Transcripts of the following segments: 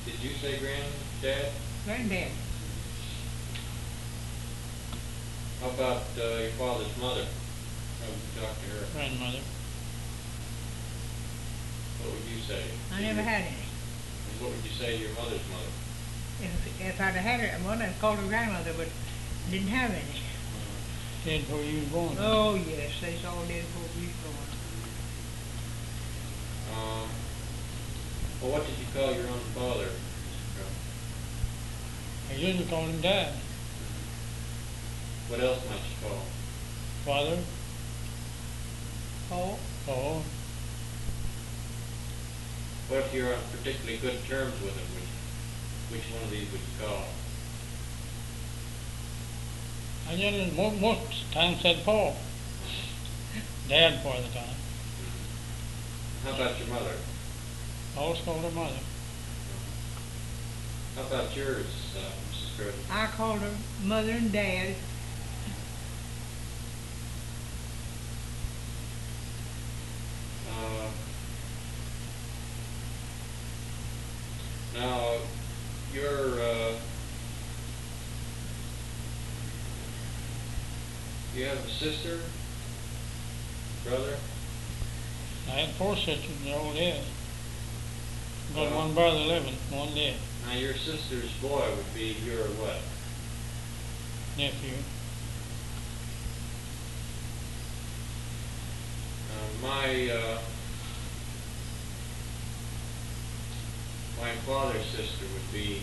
Did you say granddad? Granddad. How about your father's mother? How would you talk to her? Grandmother. What would you say? I never had any. And what would you say to your mother's mother? If I'd have had one, I'd called her grandmother, but didn't have any. Dead before you was born. Oh, yes, they all did before we was born. Well, what did you call your own father? I usually called him Dad. What else might you call him? Father. Oh, Oh. What if you're on particularly good terms with him? Which one of these would you call him? I usually most times said Paul. Dad part of the time. How about your mother? I always called her Mother. How about yours, Mrs. Crowder? I called her Mother and Dad. Now, you have a sister, brother? I had 4 sisters, they're all dead. Got one brother living, one dead. Now, your sister's boy would be your what? Nephew. My father's sister would be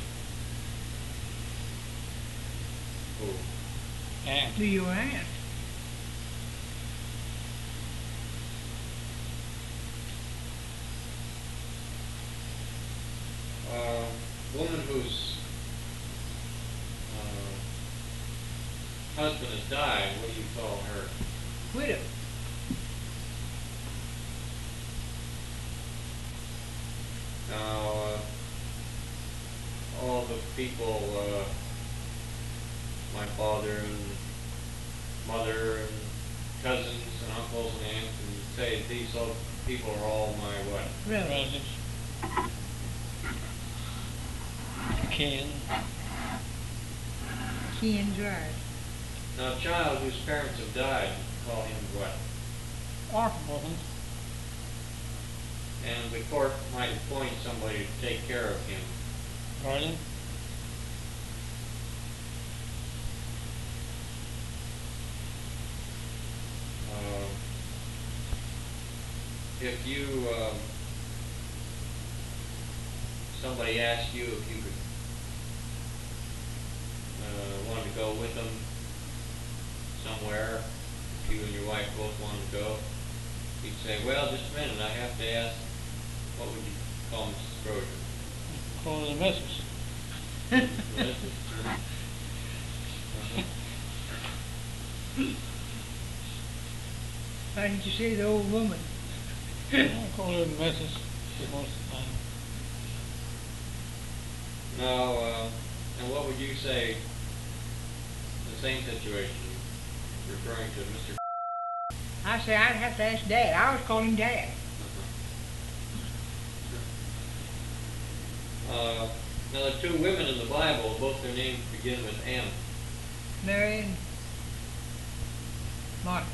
who? Aunt. To your aunt. Woman whose husband has died, what do you call her? Widow. Now, all the people, my father and mother and cousins and uncles and aunts, and you say these all people are all my what? Relatives. Relatives. Kin. Ken's right. Now, a child whose parents have died, call him what? Orphan. And the court might appoint somebody to take care of him. Guardian. If you, somebody asked you if you could, wanted to go with them somewhere, if you and your wife both wanted to go, you'd say, well, just a minute, I have to ask, what would you call Mrs. Crozier? Call her the missus. Why didn't you say the old woman? I call her the missus most of the time. Now, and what would you say in the same situation, referring to Mr. I say I'd have to ask Dad. I always call him Dad. Now, the 2 women in the Bible, both their names begin with M. Mary and Martha.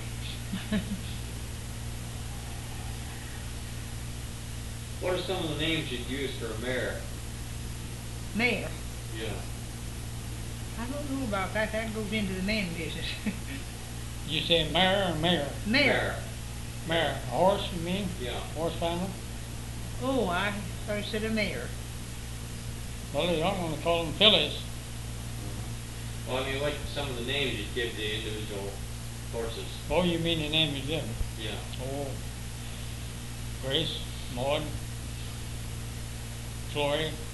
What are some of the names you'd use for a mayor? Mayor. Yeah. I don't know about that. That goes into the man business. You say mare or mare? Mayor. Mare. A horse, you mean? Yeah. Horse family? Oh, I first said a mayor. Well, you aren't going to call them fillies. Well, I mean, what some of the names you'd give the individual horses? Oh, you mean the name you give them? Yeah. Oh. Grace, Maud, Flory,